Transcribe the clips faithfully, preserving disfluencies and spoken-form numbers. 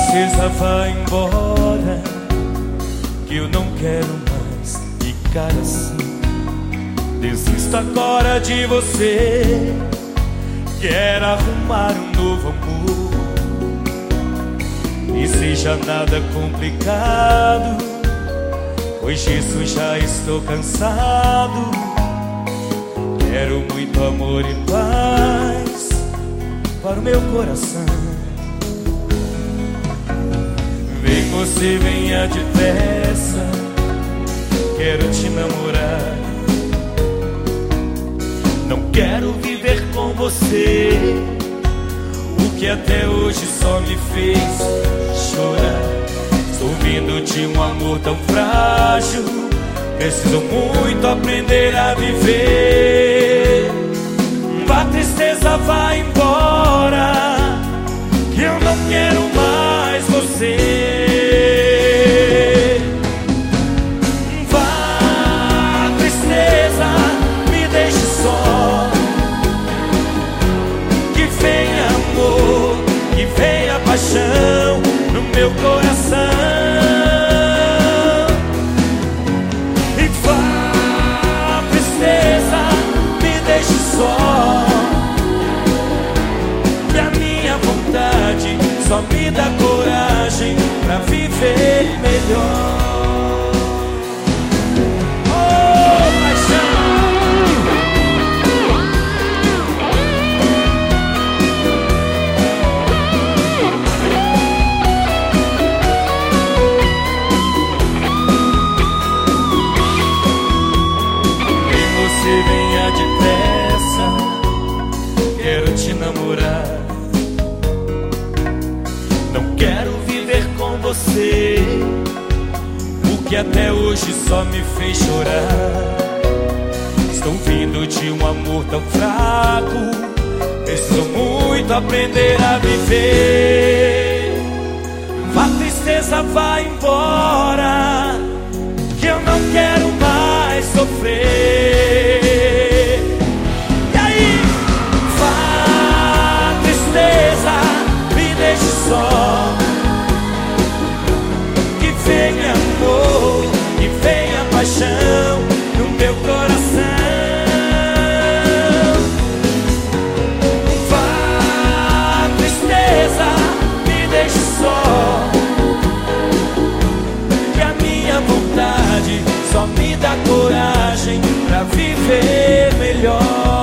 tristeza vai embora, que eu não quero mais ficar assim. Desisto agora de você, quero arrumar um novo amor. E seja nada complicado, pois disso já estou cansado. Quero muito amor e paz para o meu coração. Vem você, venha depressa, quero te namorar. Não quero viver com você o que até hoje só me fez chorar. Estou vindo de um amor tão frágil, preciso muito aprender a viver. A tristeza vai embora, que eu não quero mais você. Vá, tristeza, me deixe só. Que venha amor, que venha paixão no meu coração. E vá, tristeza, me deixe só. Que a minha vontade só me dá coragem pra viver melhor. Venha depressa, quero te namorar. Não quero viver com você o que até hoje só me fez chorar. Estou vindo de um amor tão fraco, preciso muito aprender a viver. A tristeza vai embora, que eu não quero mais sofrer. Só que venha amor, que venha paixão no meu coração. Vá, tristeza, me deixe só. Que a minha vontade só me dá coragem pra viver melhor.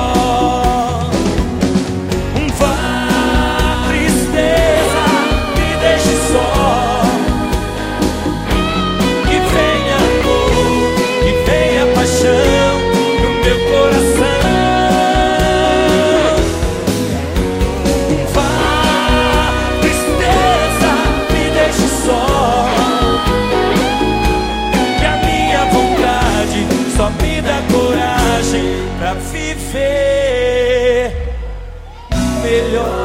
Só me dá coragem pra viver melhor.